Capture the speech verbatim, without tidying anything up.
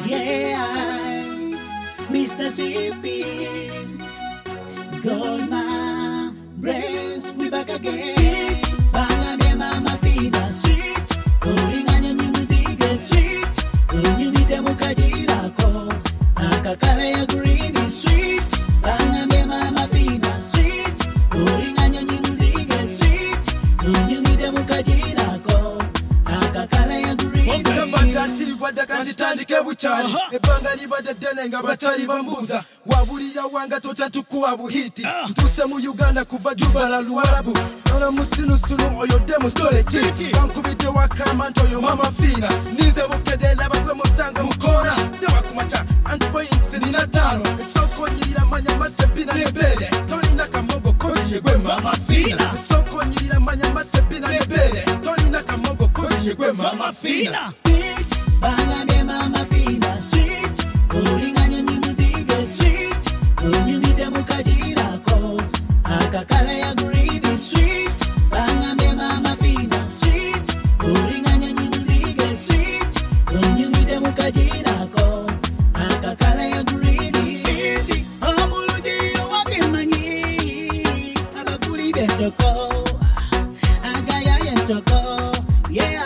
Yeah, Mister C P, Goldman, Brace, we back again. Banga me mama fida sweet, calling on your music sweet. When you meet them ukajira ko, akakale ya green is sweet. Banga me mama fida sweet, calling on your music sweet. When you meet them ukajira ko, akakale ya green. Chiri wada kanjitandike buchari ebanga libada dene nga batali bambuza wabulira wanga tota tukuwa buhiti ntuse mu Uganda kuva Juba la Luarabu ona musinu sunu oyo demo storage bankubite wakamanto yo mama fina nize bukedela bakwe muzanga mukora de wakumacha and points ni natano soko nyira manya masebina nebele toni nakamongo kozi yegwe mama fina soko nyira manya masebina nebele toni nakamongo kozi yegwe mama fina. Banga me mama fina sweet, calling on your music sweet. When you meet them ukajira ko, akakale ya green is sweet. Banga me mama fina sweet, calling on your music sweet. When you meet them ukajira ko, akakale ya green is sweet. Amuluji yo wakimanyi, abakuli betoko, agaya yentoko, yeah.